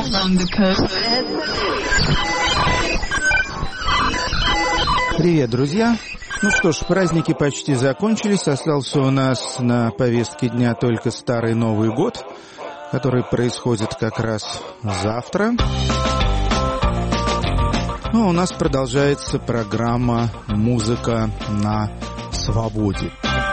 along the coast. Привет, друзья! Ну что ж, праздники почти закончились. Остался у нас на повестке дня только Старый Новый год, который происходит как раз завтра. Ну, у нас продолжается программа «Музыка на свободе».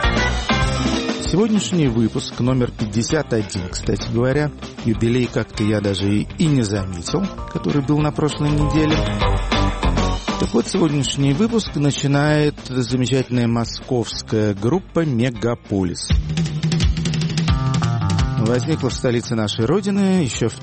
Сегодняшний выпуск, номер 51, кстати говоря. Юбилей как-то я даже и не заметил, который был на прошлой неделе. Так вот, сегодняшний выпуск начинает замечательная московская группа «Мегаполис». Возникла в столице нашей Родины еще в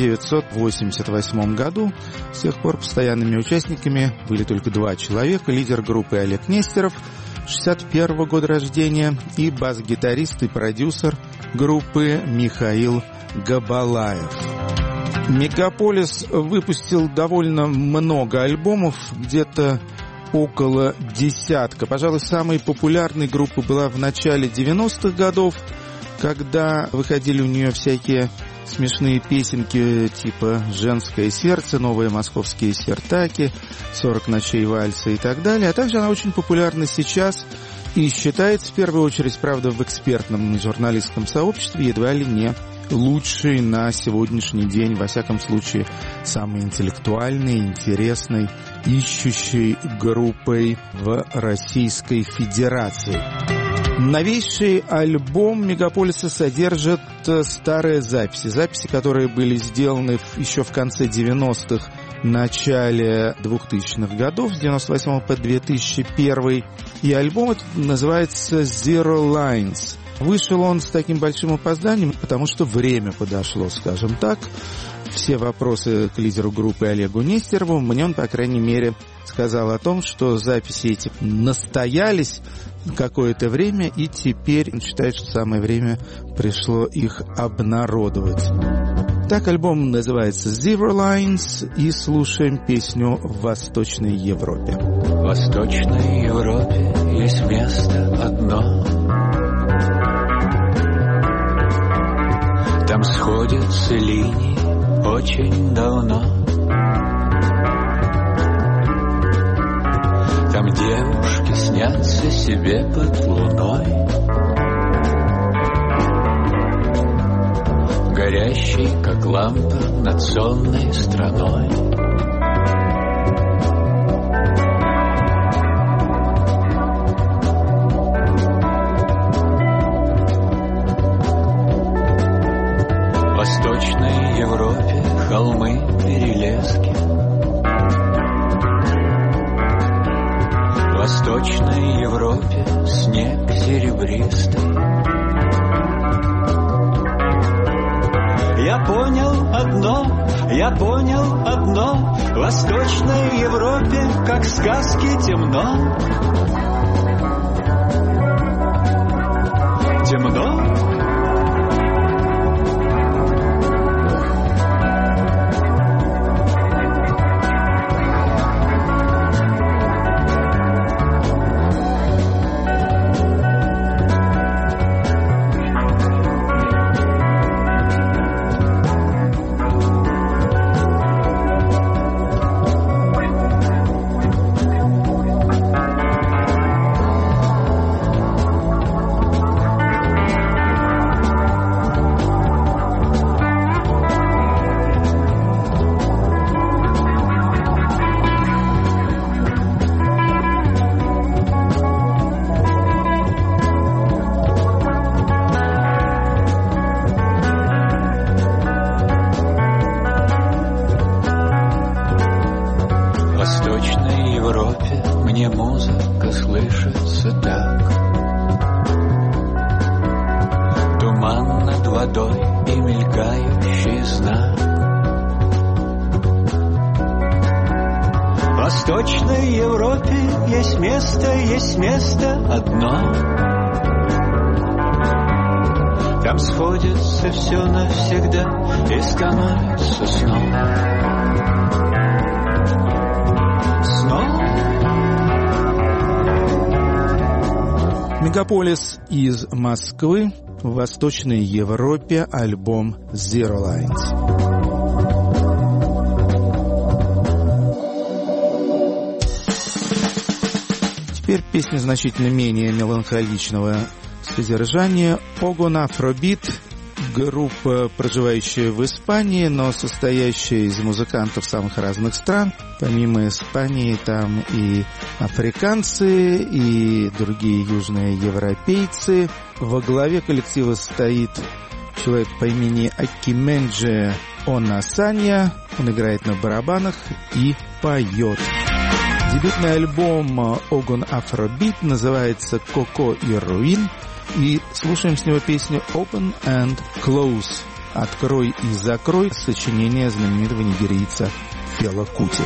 1988 году. С тех пор постоянными участниками были только два человека. Лидер группы Олег Нестеров, 61 года рождения, и бас-гитарист и продюсер группы Михаил Габалаев. «Мегаполис» выпустил довольно много альбомов, где-то около десятка. Пожалуй, самой популярной группой была в начале 90-х годов, когда выходили у нее всякие смешные песенки типа «Женское сердце», «Новые московские сертаки», «40 ночей вальса» и так далее. А также она очень популярна сейчас и считается в первую очередь, правда, в экспертном и журналистском сообществе едва ли не лучшей на сегодняшний день, во всяком случае, самой интеллектуальной, интересной, ищущей группой в Российской Федерации. Новейший альбом «Мегаполиса» содержит старые записи, которые были сделаны еще в конце 90-х, начале 2000-х годов, с 98 по 2001. И альбом этот называется «Zero Lines». Вышел он с таким большим опозданием, потому что время подошло, скажем так. Все вопросы к лидеру группы Олегу Нестерову, мне он, по крайней мере, сказал о том, что записи эти настоялись какое-то время, и теперь он считает, что самое время пришло их обнародовать. Так альбом называется «Zero Lines», и слушаем песню «В Восточной Европе». В Восточной Европе есть место одно. Там сходятся линии очень давно. Там девушки снятся себе под луной, горящей, как лампа над сонной страной. В Восточной Европе холмы, перелески. В Восточной Европе снег серебристый. Я понял одно, в Восточной Европе, как в сказке, темно. Темно. Есть место одно. Там сходится все навсегда и становится сном. Мегаполис из Москвы, в Восточной Европе, альбом «Zero Lines». Теперь песня значительно менее меланхоличного содержания. Огон Афробит, группа, проживающая в Испании, но состоящая из музыкантов самых разных стран. Помимо Испании там и африканцы, и другие южные европейцы. Во главе коллектива стоит человек по имени Акименджи Онасанья. Он играет на барабанах и поет. Дебютный альбом Огон Афробит называется «Коко и Руин». И слушаем с него песню «Open and Close» — «Открой и закрой», сочинение знаменитого нигерийца Фела Кути.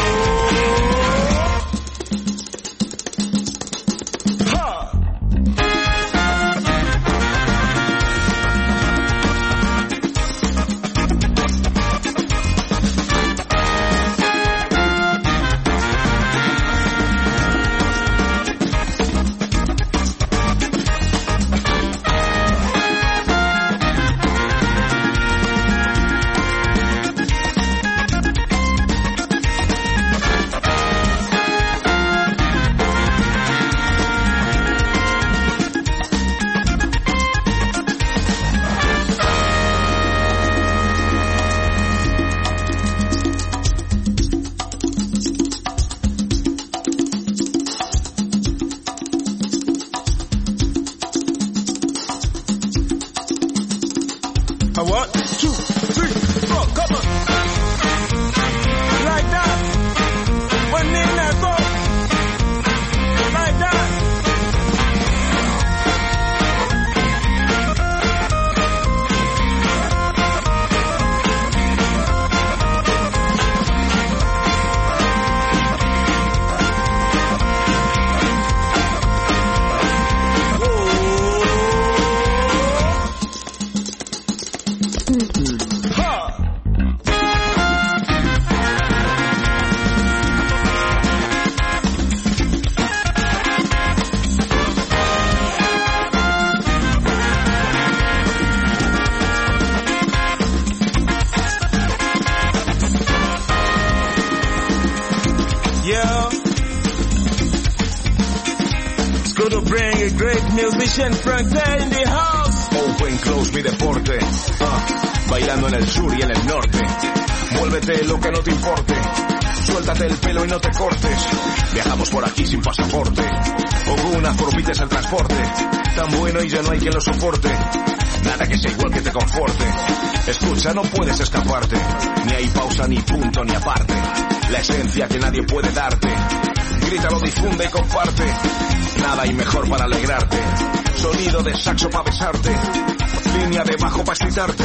Frank Day in the house. Open Close, mi deporte. Bailando en el sur y en el norte. Muévete lo que no te importe. Suéltate el pelo y no te cortes. Viajamos por aquí sin pasaporte. Ogún Afrobeat es el transporte. Tan bueno y ya no hay quien lo soporte. Nada que sea igual que te conforte. Escucha, no puedes escaparte. Ni hay pausa, ni punto, ni aparte. La esencia que nadie puede darte. Grítalo, difunde y comparte. Nada hay mejor para alegrarte. Sonido de saxo para besarte. Línea de bajo para excitarte.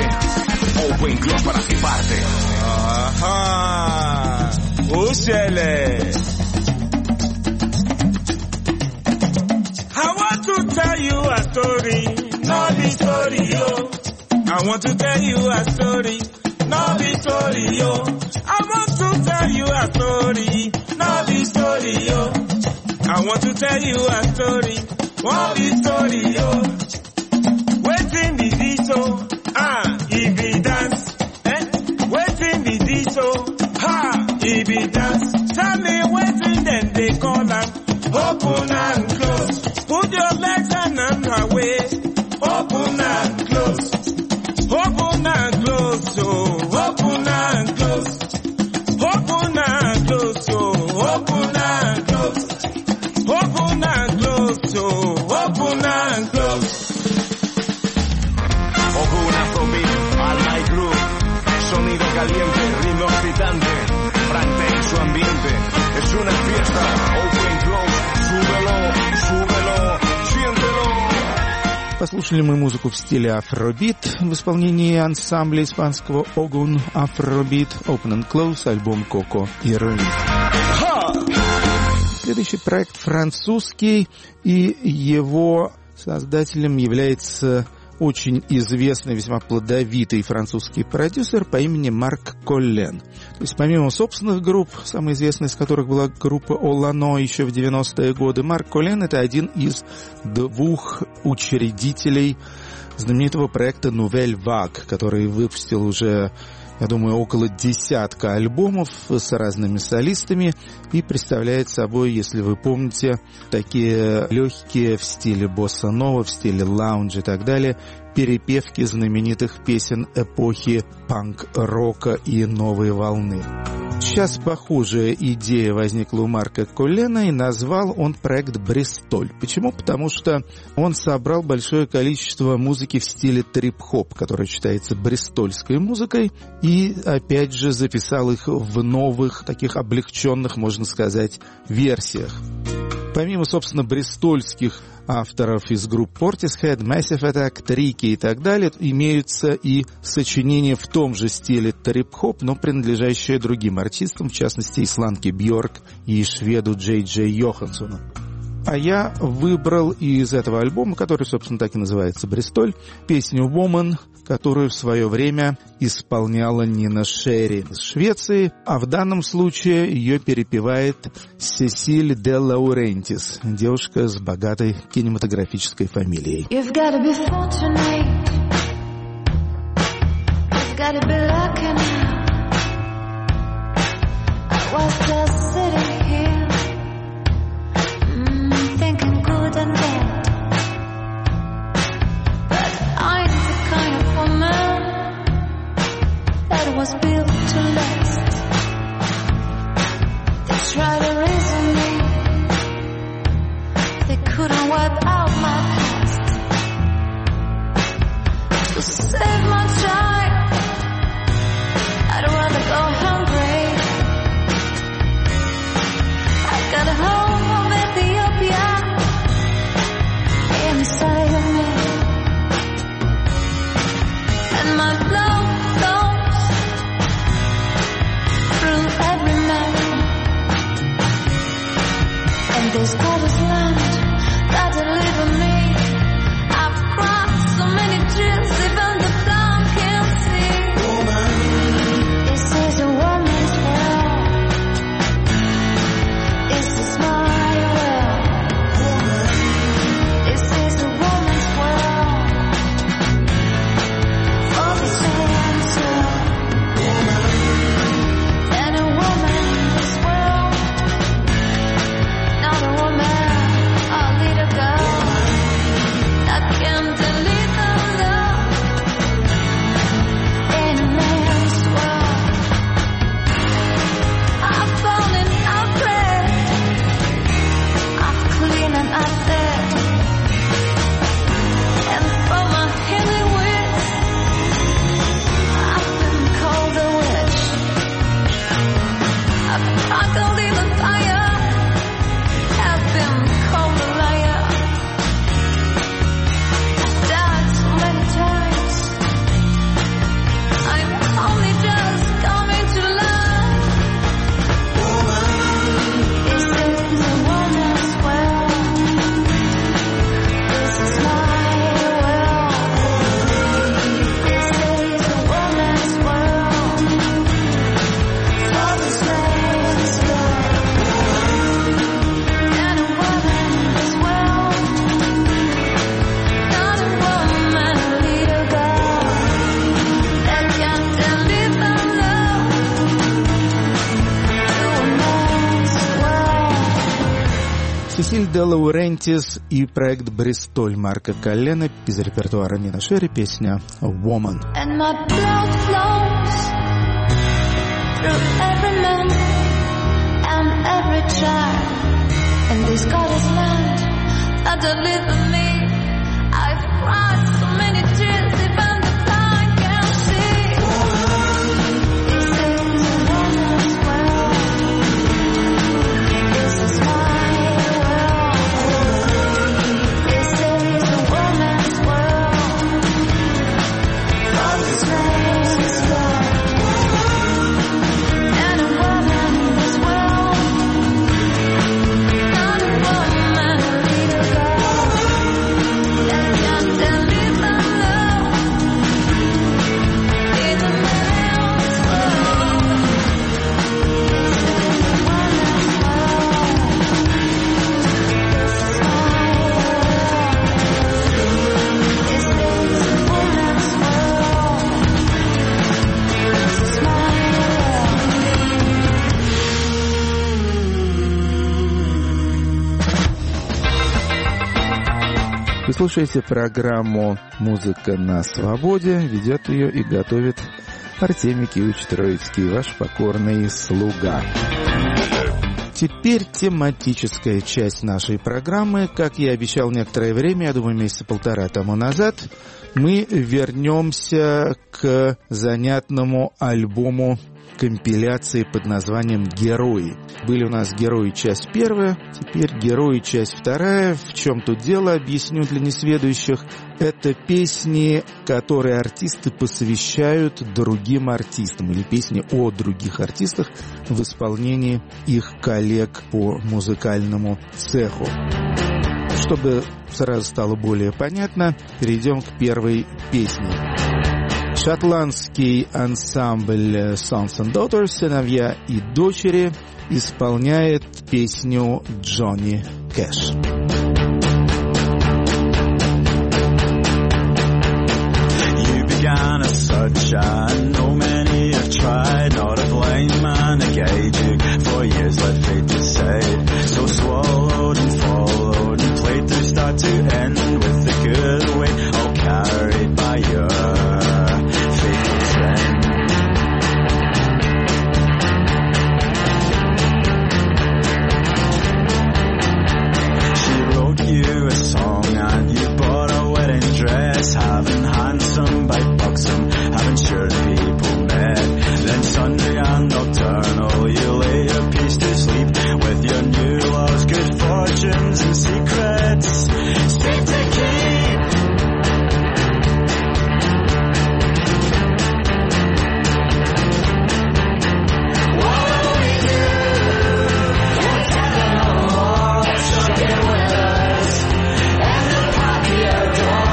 Open Close para fliparte. Ajá. Úsele. I want to tell you a story. No the story, yo. I want to tell you a story. No the story, yo. I want to tell you a story. No the story, yo. I want to tell you a story. One the story, yo. Waiting the diesel, if he dance, waiting the diesel, if he dance. Tell me waiting, then they call him. Open and close. Put your legs and arms away. Open and close. Open and close, oh. Open and close. Open and close, oh. Open and close. Open and close, oh. Open and close. Ogún Afrobeat, alma y groove. Sonido caliente, ritmo excitante. Frante en su ambiente. Es una fiesta. Open Close. Súbelo, súbelo, siéntelo. Послушали мы музыку в стиле афробит в исполнении ансамбля испанского Огун Афробит, Open and Close, альбом Коко и Руин. Следующий проект французский, и его создателем является очень известный, весьма плодовитый французский продюсер по имени Марк Коллен. То есть помимо собственных групп, самая известная из которых была группа Олано еще в 90-е годы, Марк Коллен — это один из двух учредителей знаменитого проекта Nouvelle Vague, который выпустил уже я думаю, около десятка альбомов с разными солистами и представляет собой, если вы помните, такие легкие в стиле босса-нова, в стиле лаунж и так далее, перепевки знаменитых песен эпохи панк-рока и новой волны. Сейчас похожая идея возникла у Марка Коллена, и назвал он проект «Бристоль». Почему? Потому что он собрал большое количество музыки в стиле трип-хоп, которая считается бристольской музыкой, и опять же записал их в новых, таких облегченных, можно сказать, версиях. Помимо, собственно, бристольских авторов из групп Portishead, Massive Attack, Tricky и так далее, имеются и сочинения в том же стиле трип-хоп, но принадлежащие другим артистам, в частности, исландке Бьорк и шведу Джей Джей Йоханссону. А я выбрал из этого альбома, который, собственно, так и называется «Бристоль», песню «Woman», которую в свое время исполняла Нина Шерри из Швеции, а в данном случае ее перепевает Сесиль де Лаурентис, девушка с богатой кинематографической фамилией. Was built to last. They tried to reason me. They couldn't wipe out my past. To save my child, I'd rather go hungry. I got a home of Ethiopia inside of me, and my blood flows through every man. And this Scottish land that deliver me. I've cried so many tears, even the blind can't see. Woman, this is a woman's world. This is my world. Woman, this is a woman's world. For the answer. And a woman in this world, not a woman, a little girl, that can deliver love in a man's world. I've fallen, I've prayed, I've cleaned and I've fed, and for my healing words, I've been called a witch. I've struggled in the fire, I've been called a liar. I've died so many times, I'm only just coming to life. This is a woman's world. This is my world. This is a woman's world. For this man's love. And a woman in this world, not a woman, a little girl, that can deliver love to a man's world. Сесиль де Лаурентис и проект «Бристоль» Марка Коллена из репертуара Нина Шерри, песня «Woman». And my blood flows through every man and every child. And this Scottish land that deliver me. I've cried so many tears, even the blind can see. This is a woman's world. This is my world. This is a woman's world. For this man's love. And a woman in this world, not a woman, a little girl, that can deliver слушаете программу «Музыка на свободе». Ведет ее и готовит Артемий Киевич Троицкий, ваш покорный слуга. Теперь тематическая часть нашей программы. Как я обещал некоторое время, я думаю, месяца полтора тому назад, мы вернемся к занятному альбому компиляции под названием «Герои». Были у нас «Герои. Часть первая», теперь «Герои. Часть вторая». В чем тут дело, объясню для несведущих. Это песни, которые артисты посвящают другим артистам, или песни о других артистах в исполнении их коллег по музыкальному цеху. Чтобы сразу стало более понятно, перейдем к первой песне. Шотландский ансамбль Sons and Daughters, сыновья и дочери, исполняет песню Джонни Кэш. You began as such, I know many have tried, not a blind man to guide you. For years let fate decide, so swallowed and followed and played through start to end with the good weight, all carried by your having handsome by buxom, having sure people met. Then Sunday and nocturnal, you lay your piece to sleep with your new love's good fortunes and secrets. Safe to keep. What will we do? Can't tell it no more. Stuck in with us, and the popular door.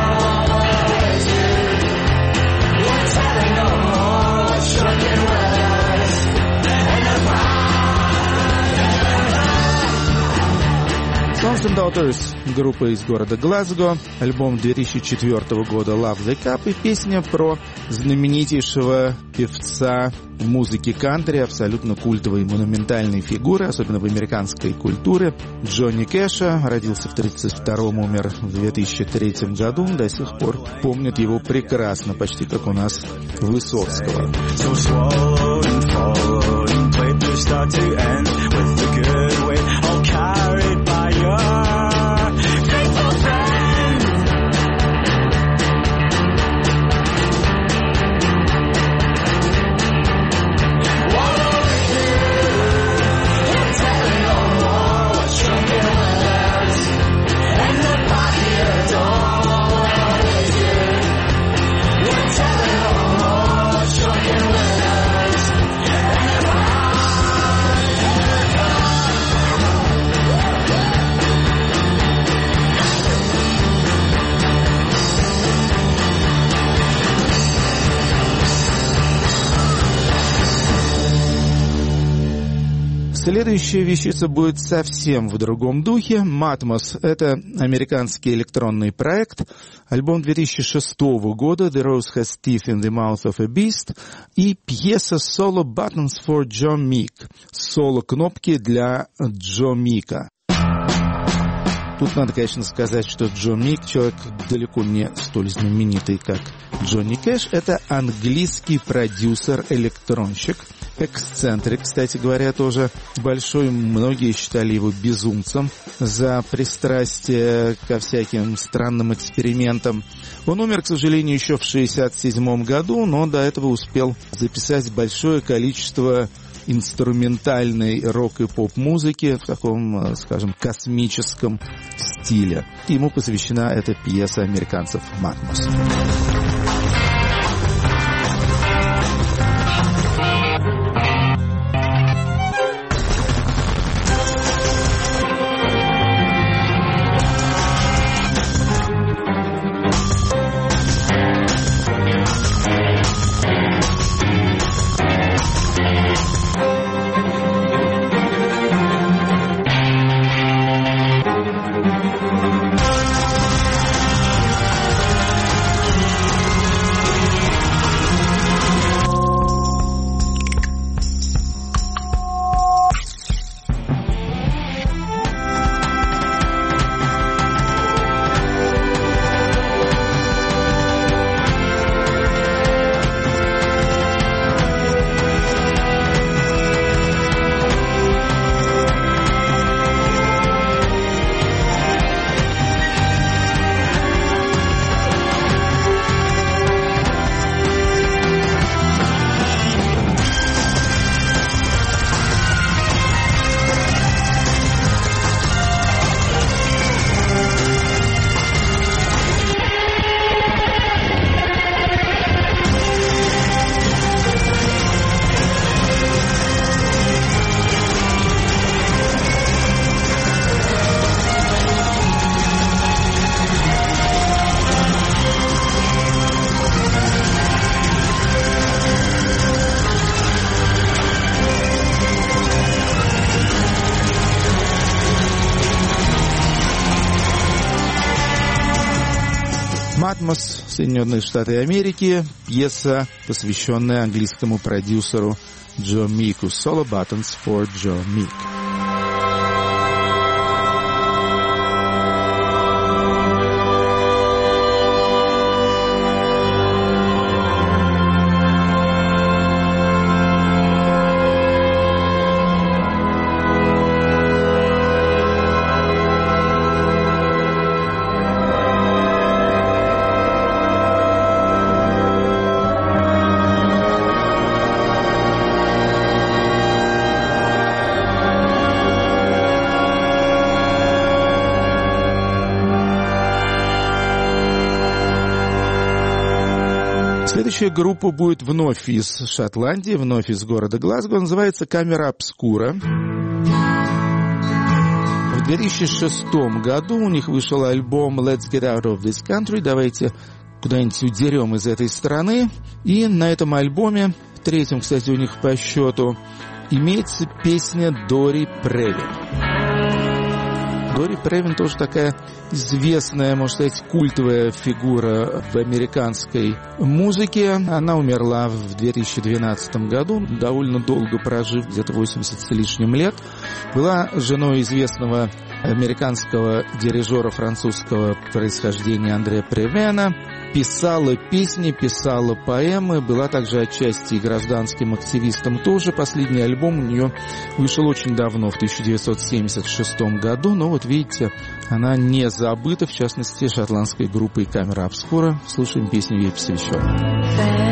Sons and Daughters, группа из города Глазго, альбом 2004 года Love the Cup и песня про знаменитейшего певца в музыке кантри, абсолютно культовой монументальной фигуры, особенно в американской культуре, Джонни Кэша. Родился в 1932-м, умер в 2003 году. До сих пор помнят его прекрасно, почти как у нас Высоцкого. Следующая вещица будет совсем в другом духе. Matmos — это американский электронный проект. Альбом 2006 года «The Rose Has Teeth in the Mouth of a Beast» и пьеса «Solo Buttons for Joe Meek». Соло-кнопки для Джо Мика. Тут надо, конечно, сказать, что Джо Мик, человек далеко не столь знаменитый, как Джонни Кэш, это английский продюсер-электронщик, эксцентрик, кстати говоря, тоже большой. Многие считали его безумцем за пристрастие ко всяким странным экспериментам. Он умер, к сожалению, еще в 1967 году, но до этого успел записать большое количество инструментальной рок- и поп-музыки в таком, скажем, космическом стиле. Ему посвящена эта пьеса американцев «Матмос». Атмос, Соединенные Штаты Америки, пьеса, посвященная английскому продюсеру Джо Мику, Solo Buttons for Joe Meek. Следующая группа будет вновь из Шотландии, вновь из города Глазго. Называется «Камера Обскура». В 2006 году у них вышел альбом «Let's Get Out of This Country». Давайте куда-нибудь удерем из этой страны. И на этом альбоме, третьем, кстати, у них по счету, имеется песня «Дори Превин». Дори Превин тоже такая известная, можно сказать, культовая фигура в американской музыке. Она умерла в 2012 году, довольно долго прожив, где-то 80 с лишним лет. Была женой известного американского дирижера французского происхождения Андре Превена. Писала песни, писала поэмы, была также отчасти и гражданским активистом тоже. Последний альбом у нее вышел очень давно, в 1976 году, но вот видите, она не забыта, в частности, шотландской группой «Камера Обскура». Слушаем песню ей посвященную.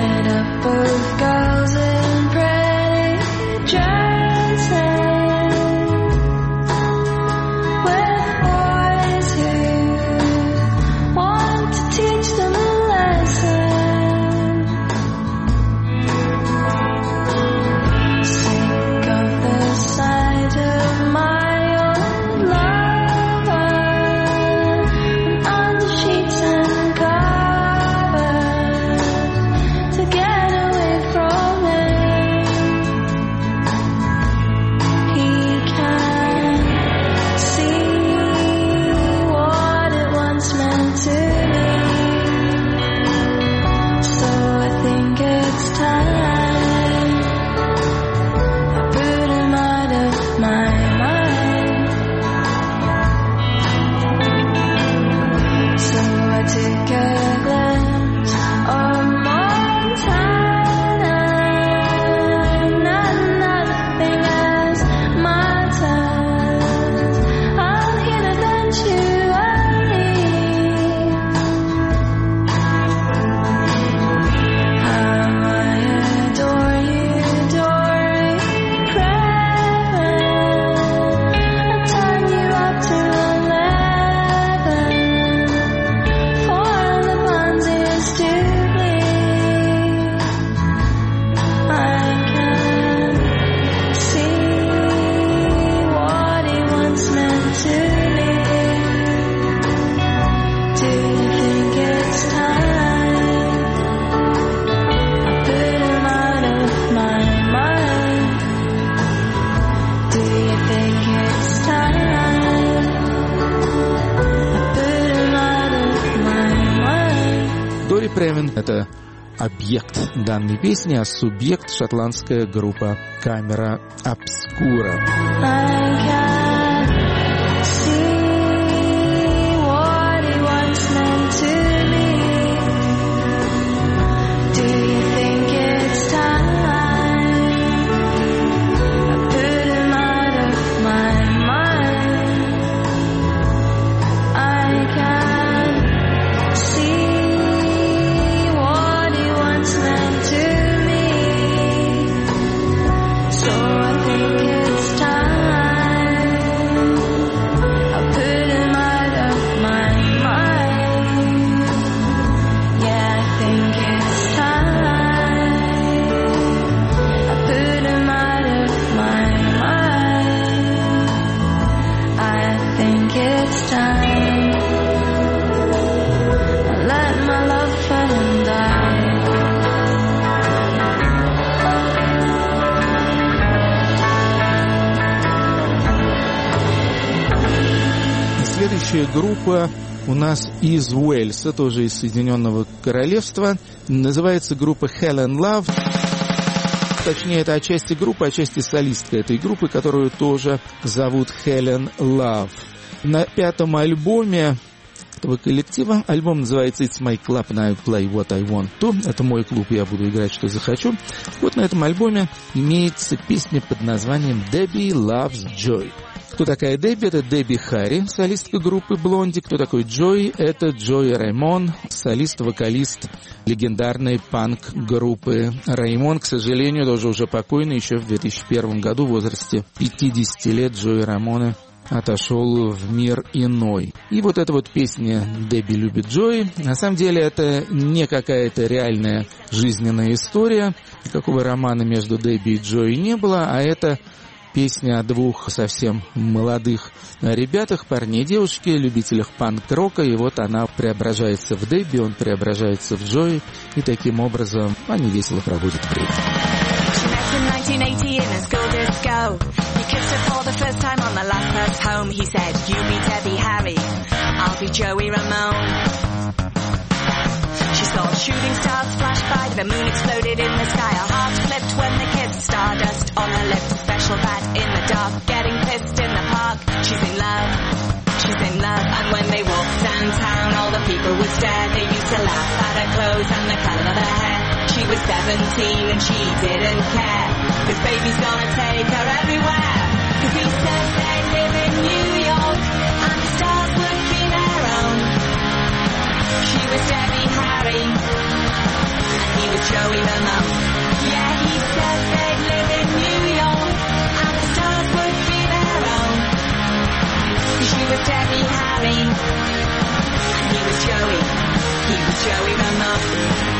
Превин — это объект данной песни, а субъект — шотландская группа «Камера Обскура». Следующая группа у нас из Уэльса, тоже из Соединенного Королевства. Называется группа Helen Love. Точнее, это отчасти группа, отчасти солистка этой группы, которую тоже зовут Helen Love. На 5-м альбоме этого коллектива, альбом называется It's My Club and I Play What I Want To. Это мой клуб, я буду играть, что захочу. Вот на этом альбоме имеется песня под названием Debbie Loves Joy. Кто такая Дебби? Это Дебби Харри, солистка группы Блонди. Кто такой Джой? Это Джой Раймон, солист-вокалист легендарной панк-группы Раймон. К сожалению, тоже уже покойный, еще в 2001 году в возрасте 50 лет Джой Раймона отошел в мир иной. И вот эта вот песня «Дебби любит Джой», на самом деле это не какая-то реальная жизненная история, никакого романа между Дебби и Джой не было, а это песня о двух совсем молодых ребятах, парне и девушке, любителях панк-рока, и вот она преображается в Дебби, он преображается в Джой, и таким образом они весело проводят время. 1980 in a school disco. He kissed her for the first time on the last bus home. He said, you be Debbie Harry, I'll be Joey Ramone. She saw shooting stars flash by, the moon exploded in the sky. Her heart flipped when they kissed, stardust on her lips, special bat in the dark, getting pissed in the park. She's in love, she's in love. And when they walked downtown, all the people would stare. They used to laugh at her clothes and the colour of her hair. She was 17 and she didn't care, 'cause baby's gonna take her everywhere. 'Cause he said they'd live in New York and the stars would be their own. She was Debbie Harry and he was Joey Ramone. Yeah, he said they'd live in New York and the stars would be their own. 'Cause she was Debbie Harry and he was Joey Ramone.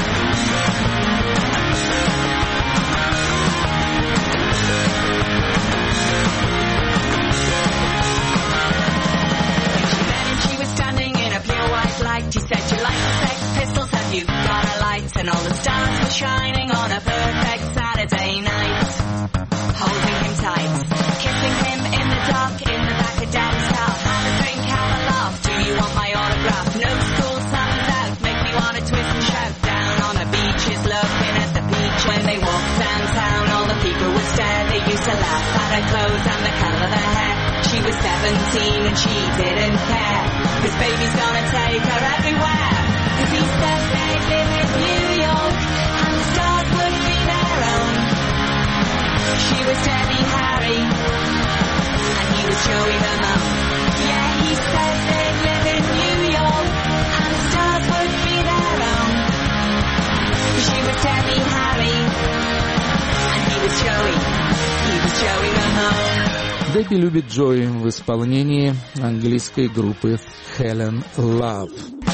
He said, you like the Sex Pistols, have you got a light? And all the stars were shining on a perfect Saturday night. Holding him tight, kissing him in the dark, in the back of Daddy's car. Have a drink, have a laugh, do you want my autograph? No school sun's out, make me wanna twist and shout. Down on the beaches, looking at the beach. When they walked downtown, all the people would stare. They used to laugh at her clothes and the colour of her hair. She was 17 and she didn't care, 'cause baby's gonna take her everywhere. 'Cause he said they'd live in New York and the stars would be their own. She was Debbie Harry and he was Joey Ramone. Yeah, he said they'd live in New York and the stars would be their own. She was Debbie Harry and he was Joey Ramone. Дебби любит Джой в исполнении английской группы Helen Love.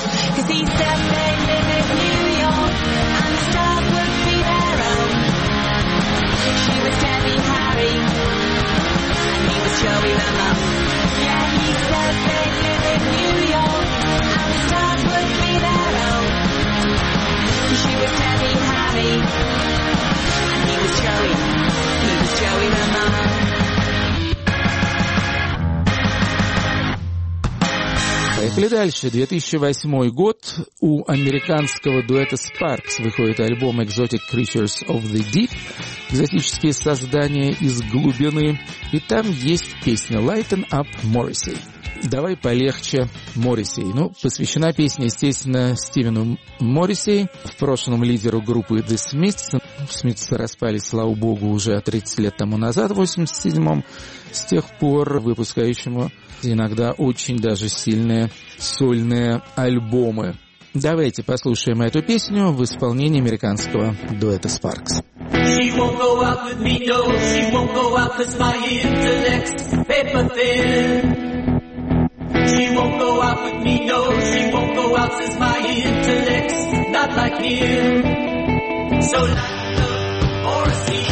Поехали дальше. 2008 год. У американского дуэта Sparks выходит альбом Exotic Creatures of the Deep, экзотические создания из глубины, и там есть песня Lighten Up Morrissey. Давай полегче, Моррисей. Посвящена песня, естественно, Стивену Моррисей, в прошлом лидеру группы The Smiths. Смитсы распались, слава богу, уже 30 лет тому назад, в 87-м, с тех пор выпускающему иногда очень даже сильные сольные альбомы. Давайте послушаем эту песню в исполнении американского дуэта Sparks. She won't go out with me, no, she won't go out 'cause my intellect's paper thin. She won't go out with me, no, she won't go out 'cause my intellect's not like him. So like the Morrissey,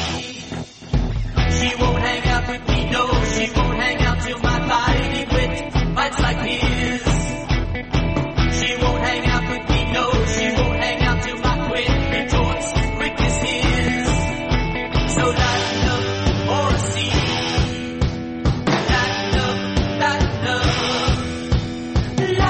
she won't hang out with me, no, she won't hang out till my body wit bites like his. She won't hang out with me, no, she won't hang out till my quit retorts quick as his. So lighten up, Morrissey, lighten up, lighten up.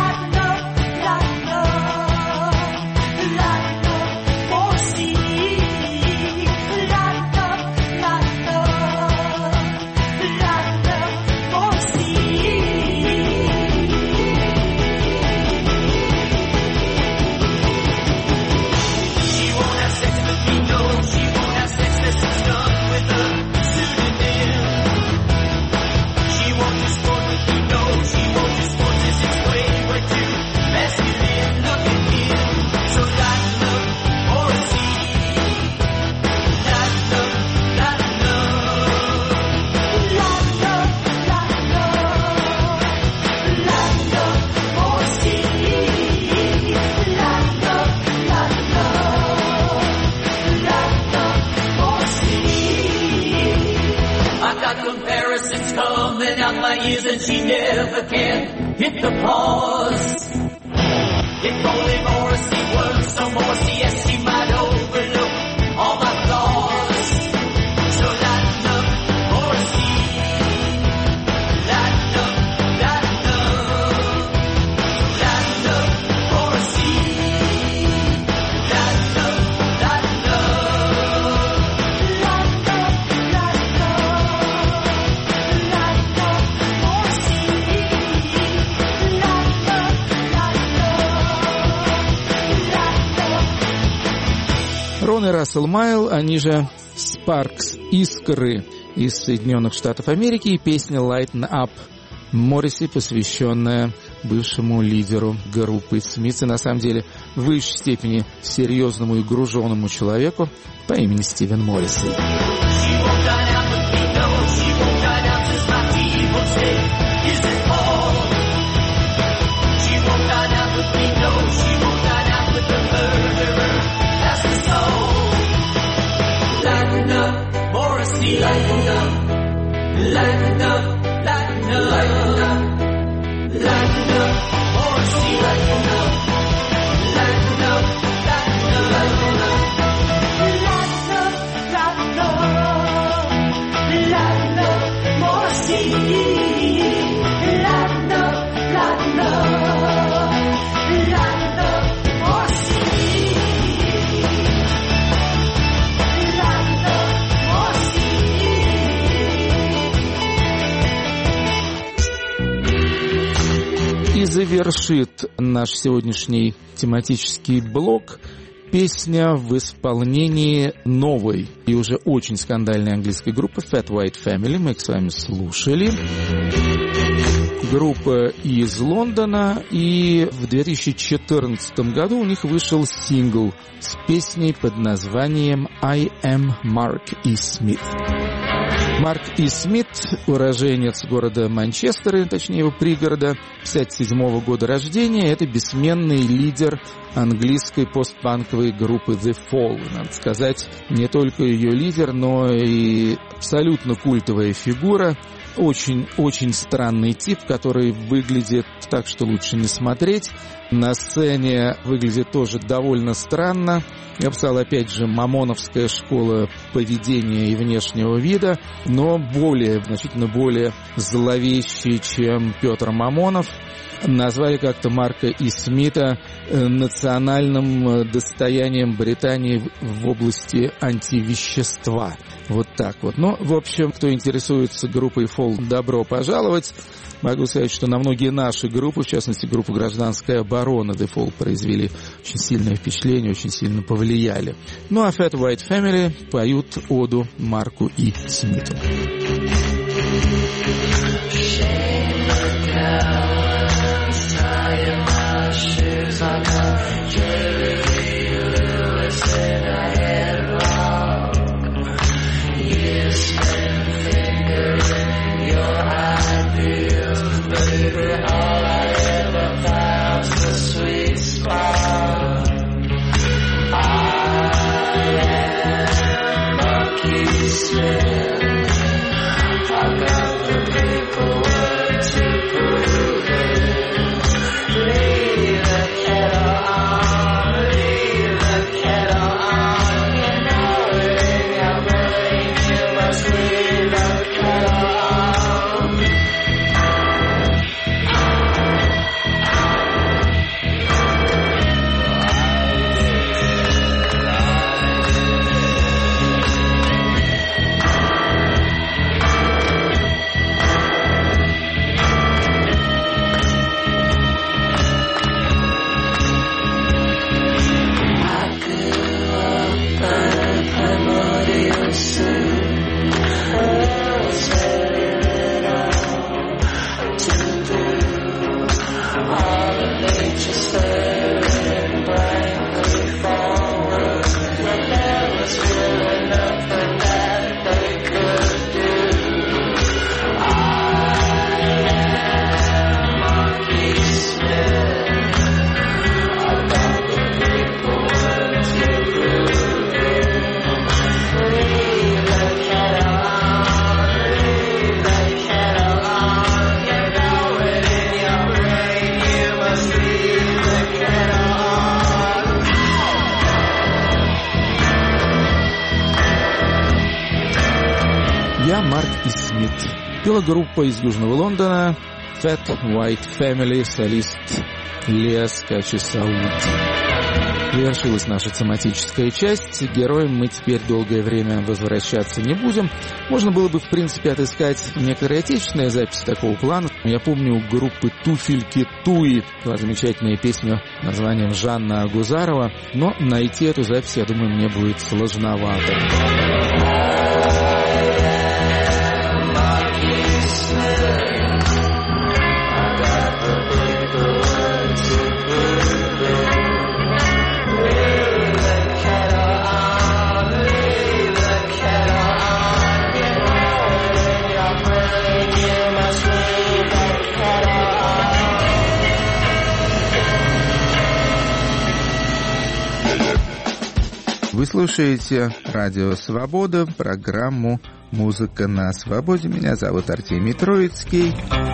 comparisons coming out my ears and she never can hit the pause. If only Morrissey were so Morrissey, yes, he might overlook all my flaws. So lighten up, Morrissey. Lighten up, lighten up. Lighten up, Morrissey. Lighten up, lighten up. Lighten up, lighten up. Lighten up, Morrissey. Lighten up, lighten up. Рон и Рассел Майл, они же Спаркс, Искры из Соединенных Штатов Америки, и песня «Lighten Up» Морриси, посвященная бывшему лидеру группы Смитс, и на самом деле в высшей степени серьезному и груженному человеку по имени Стивен Морриси. Lighten up, Morrissey, lighten up, lighten up, lighten up, lighten up, lighten up, Morrissey, lighten up, lighten up, lighten up, lighten up, lighten up, lighten up, lighten up, Morrissey, lighten up, lighten up, lighten up, Morrissey. И завершит наш сегодняшний тематический блок песня в исполнении новой и уже очень скандальной английской группы Fat White Family. Мы их с вами слушали. Группа из Лондона, и в 2014 году у них вышел сингл с песней под названием «I am Mark E. Smith». Марк И. Смит, уроженец города Манчестера, точнее его пригорода, 1957 года рождения, это бессменный лидер английской постпанковой группы The Fall. Надо сказать, не только ее лидер, но и абсолютно культовая фигура. Очень странный тип, который выглядит так, что лучше не смотреть. На сцене выглядит тоже довольно странно. Я бы сказал, опять же, мамоновская школа поведения и внешнего вида, но значительно более зловещий, чем Петр Мамонов. Назвали как-то Марка И. Смита национальным достоянием Британии в области антивещества. Вот так вот. Ну, в общем, кто интересуется группой Fall, добро пожаловать. Могу сказать, что на многие наши группы, в частности, группу «Гражданская оборона» The Fall произвели очень сильное впечатление, очень сильно повлияли. Ну, а Fat White Family поют оду Марку И. Смиту. Я Марк и Смит. Пела группа из Южного Лондона Fat White Family, солист Лес Качи-Сауд. Завершилась наша тематическая часть. Героям мы теперь долгое время возвращаться не будем. Можно было бы, в принципе, отыскать некоторые отечественные записи такого плана. Я помню, у группы «Туфельки Туи» была замечательная песня названием «Жанна Агузарова», но найти эту запись, я думаю, мне будет сложновато. Вы слушаете Радио Свобода, программу «Музыка на свободе». Меня зовут Артемий Троицкий.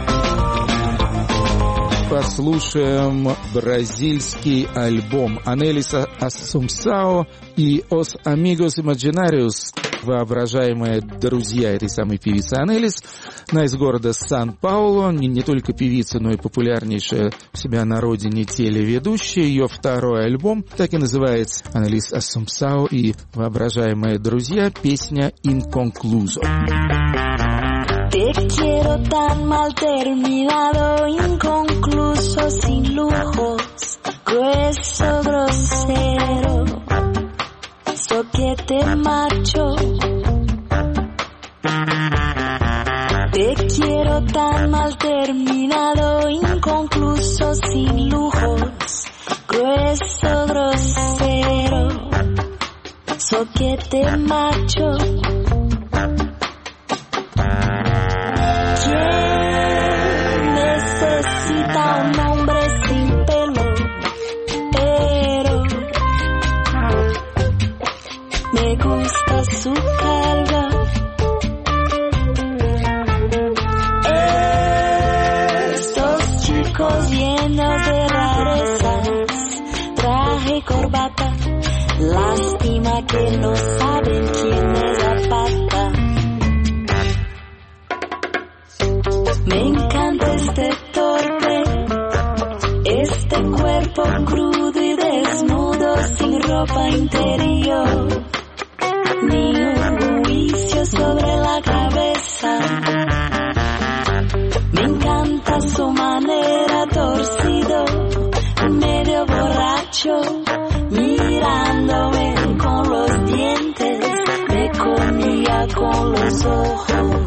Послушаем бразильский альбом «Анелис Ассумсао» и «Os Amigos Imaginarios», воображаемые друзья этой самой певицы Анелис. Она из города Сан-Паулу, не только певица, но и популярнейшая у себя на родине телеведущая. Ее второй альбом так и называется «Анелис Ассумсао» и «Воображаемые друзья», песня «Inconcluso». Te quiero tan mal terminado, inconcluso, sin lujos, grueso, grosero, soquete macho. Te quiero tan mal terminado, inconcluso, sin lujos, grueso, grosero, soquete macho. ¿Quién necesita un hombre sin pelo? Pero me gusta su calva. Estos chicos llenos de rarezas, traje y corbata, lástima que no saben quién es Zapata. Me encanta este torpe, este cuerpo crudo y desnudo, sin ropa interior, ni un juicio sobre la cabeza. Me encanta su manera torcido, medio borracho, mirándome con los dientes, me comía con los ojos.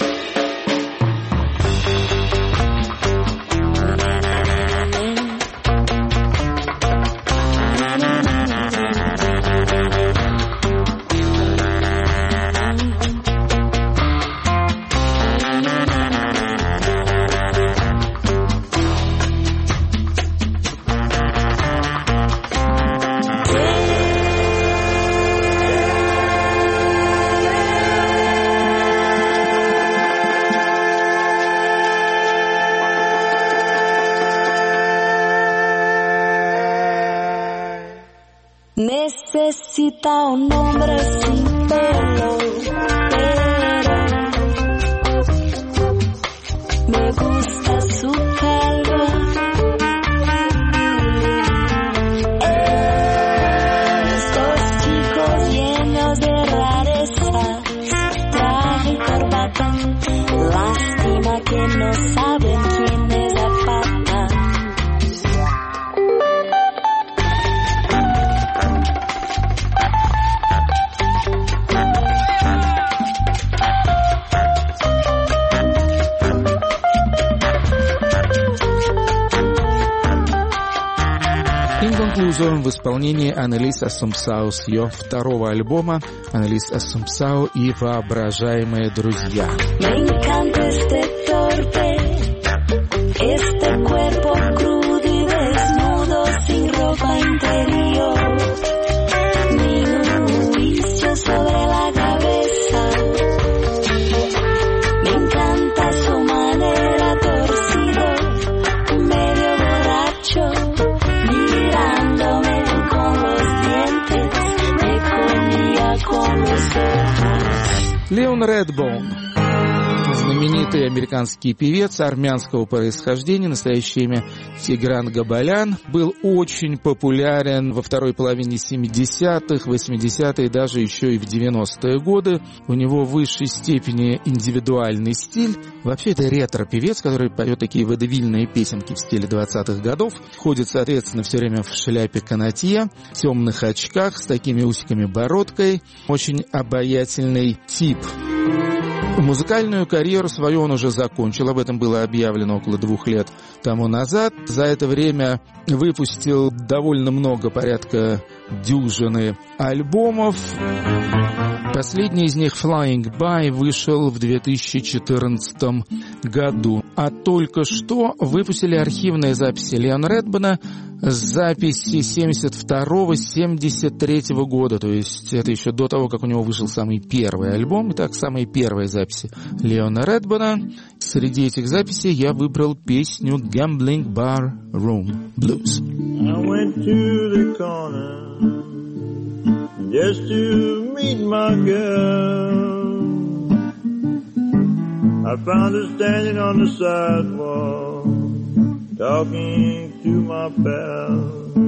Necesita un hombre sin pelo, pero me gusta su calva. Estos chicos llenos de rarezas, traje y corbata, lástima que no saben quién es Zapata. В исполнении Анелис Ассумсао с ее второго альбома «Анелис Ассумсао и воображаемые друзья». Me encanta este torpe, este cuerpo crudo y desnudo, sin ropa interior, ni un juicio sobre la cabeza. Me encanta su manera torcido, medio borracho, mirándome con los dientes, me comía con los ojos. Леон Редбоун. Знаменитый американский певец армянского происхождения, настоящее имя Тигран Габалян, был очень популярен во второй половине 70-х, 80-е, даже еще и в 90-е годы. У него в высшей степени индивидуальный стиль. Вообще это ретро-певец, который поет такие водевильные песенки в стиле 20-х годов. Ходит, соответственно, все время в шляпе канатье, темных очках, с такими усиками-бородкой. Очень обаятельный тип. Музыкальную карьеру свою он уже закончил, об этом было объявлено около 2 лет тому назад. За это время выпустил довольно много, порядка дюжины альбомов. Последний из них, Flying By, вышел в 2014 году. А только что выпустили архивные записи Леона Редбона, записи 72-73 года. То есть это еще до того, как у него вышел самый первый альбом. Итак, самые первые записи Леона Редбона. Среди этих записей я выбрал песню Gambling Bar Room Blues. I went to the corner just to meet my girl. I found her standing on the sidewalk, talking to my pal.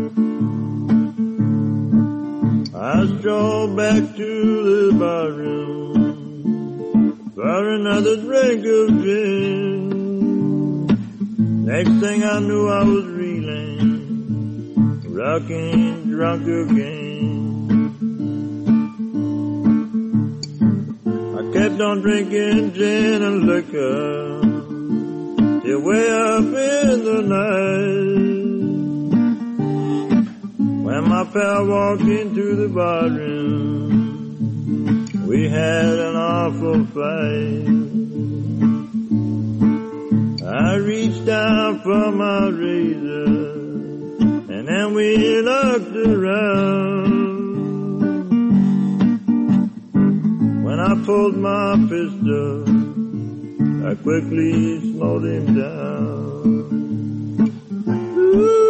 I strolled back to the barroom for another drink of gin. Next thing I knew I was reeling, rocking drunk again. Kept on drinking gin and liquor till way up in the night. When my pal walked into the barroom, we had an awful fight. I reached out for my razor and then we looked around. When I pulled my pistol, I quickly slowed him down. Ooh,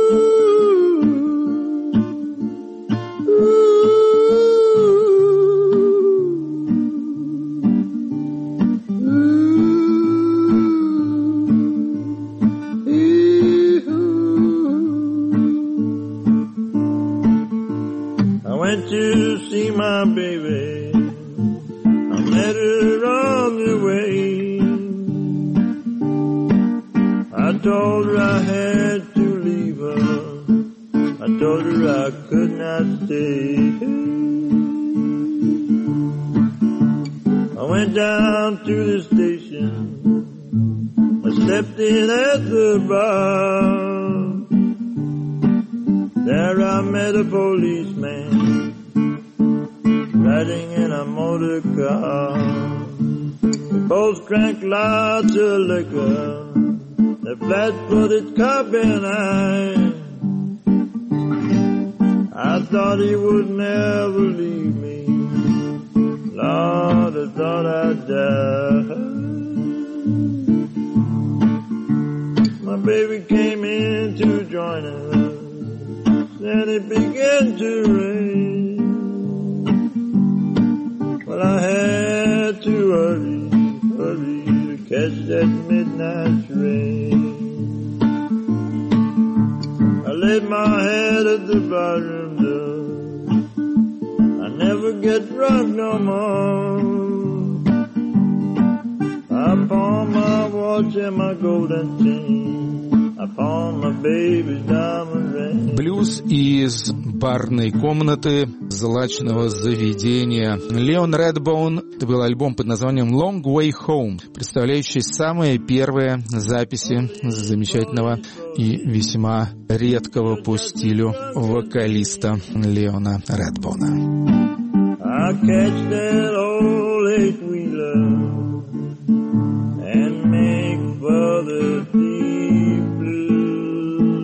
I went to see my baby. Met her on the way. I told her I had to leave her. I told her I could not stay. I went down to the station. I stepped in at the bar. There I met a policeman riding in a motor car. We both drank lots of liquor, the flat-footed cop and I thought he would never leave me. Lord, I thought I'd die. My baby came in to join us, and it began to rain. Well, I had to hurry to catch that midnight train. I laid my head at the barroom door. I never get drunk no more. I pawn my watch and my golden chain. I pawn my baby's diamond ring. Блюз из барной комнаты злачного заведения. Леон Редбоун. Это был альбом под названием Long Way Home, представляющий самые первые записи замечательного и весьма редкого по стилю вокалиста Леона Редбоуна. I catch that old eight-wheeler and make for the deep blue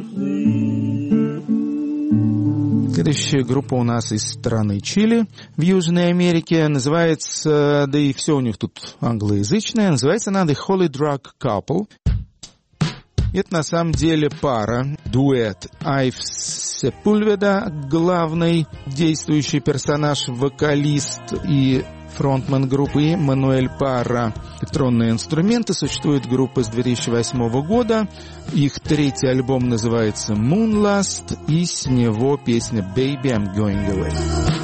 sea. Следующая группа у нас из страны Чили в Южной Америке. Называется, да и все у них тут англоязычное, называется она The Holy Drug Couple. Это на самом деле пара, дуэт. Айв Сепульведа, главный действующий персонаж, вокалист, и фронтмен группы, Мануэль Парра. Электронные инструменты. Существует группа с 2008 года. Их третий альбом называется Moonlust, и с него песня Baby I'm Going Away.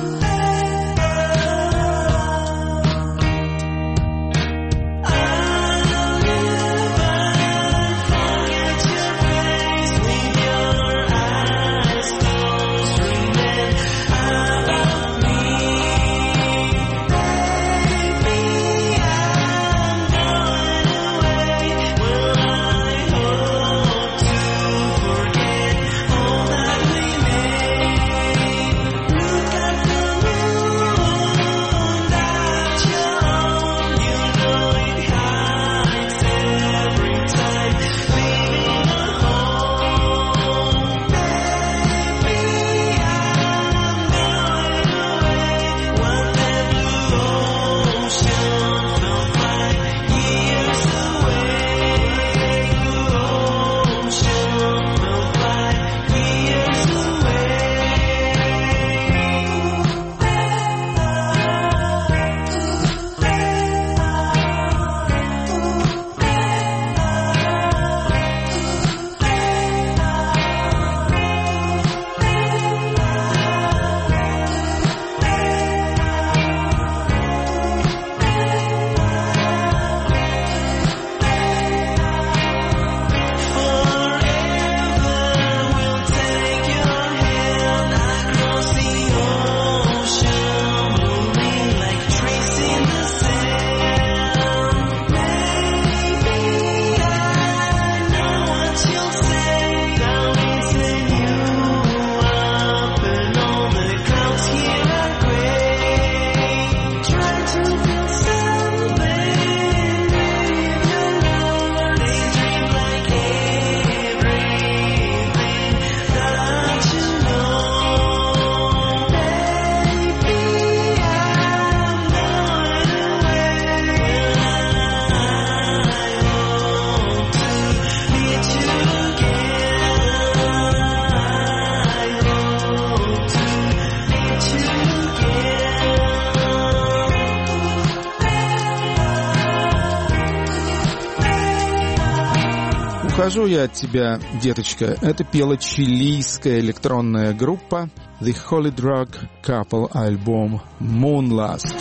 Ухожу я от тебя, деточка. Это пела чилийская электронная группа The Holy Drug Couple альбом Moonlust.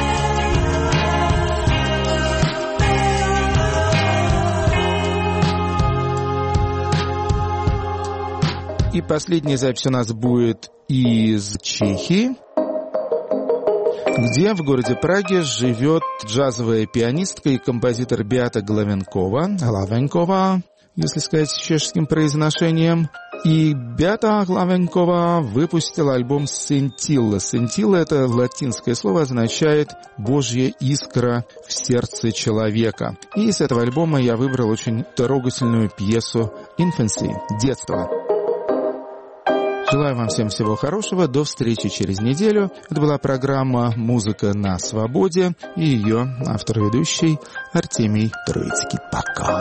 И последняя запись у нас будет из Чехии, где в городе Праге живет джазовая пианистка и композитор Беата Главенкова, если сказать с чешским произношением. И Беата Главенкова выпустила альбом «Сентилла». «Сентилла» — это латинское слово, означает «божья искра в сердце человека». И с этого альбома я выбрал очень трогательную пьесу «Infancy» — «Детство». Желаю вам всем всего хорошего. До встречи через неделю. Это была программа «Музыка на свободе» и ее автор-ведущий Артемий Троицкий. Пока.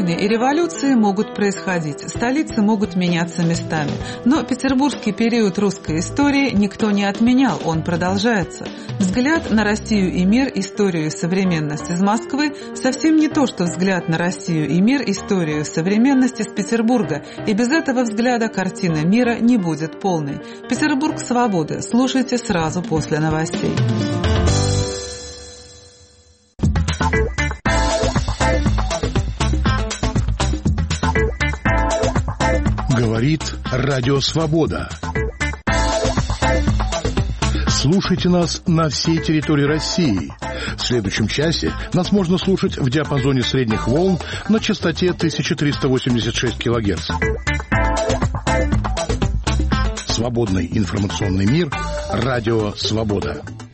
войны и революции могут происходить, столицы могут меняться местами. Но петербургский период русской истории никто не отменял, он продолжается. Взгляд на Россию и мир, историю и современность из Москвы совсем не то, что взгляд на Россию и мир, историю и современность из Петербурга. И без этого взгляда картина мира не будет полной. Петербург свободы. Слушайте сразу после новостей. Говорит Радио Свобода. Слушайте нас на всей территории России. В следующем часе нас можно слушать в диапазоне средних волн на частоте 1386 кГц. Свободный информационный мир. Радио Свобода.